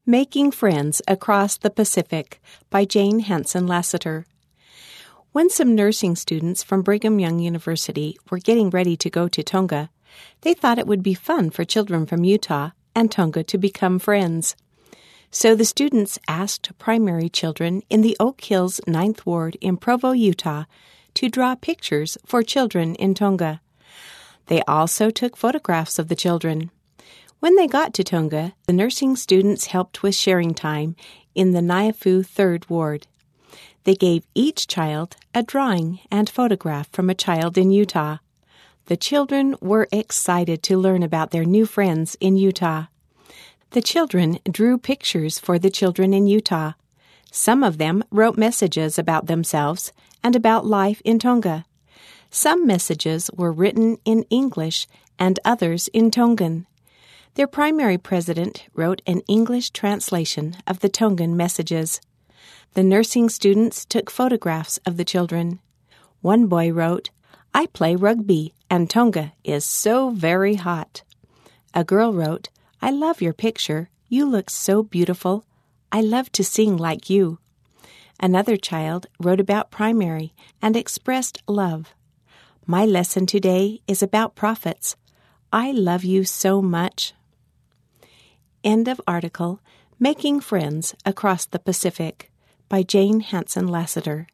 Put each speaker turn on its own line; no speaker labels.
Making Friends Across the Pacific by Jane Hansen Lasater. When some nursing students from Brigham Young University were getting ready to go to Tonga, they thought it would be fun for children from Utah and Tonga to become friends. So the students asked primary children in the Oak Hills 9th Ward in Provo, Utah, to draw pictures for children in Tonga. They also took photographs of the children. When they got to Tonga, the nursing students helped with sharing time in the Naiafu 3rd Ward. They gave each child a drawing and photograph from a child in Utah. The children were excited to learn about their new friends in Utah. The children drew pictures for the children in Utah. Some of them wrote messages about themselves and about life in Tonga. Some messages were written in English and others in Tongan. Their primary president wrote an English translation of the Tongan messages. The nursing students took photographs of the children. One boy wrote, "I play rugby, and Tonga is so very hot." A girl wrote, "I love your picture. You look so beautiful. I love to sing like you." Another child wrote about primary and expressed love. "My lesson today is about prophets. I love you so much." End of article, Making Friends Across the Pacific by Jane Hansen Lasater.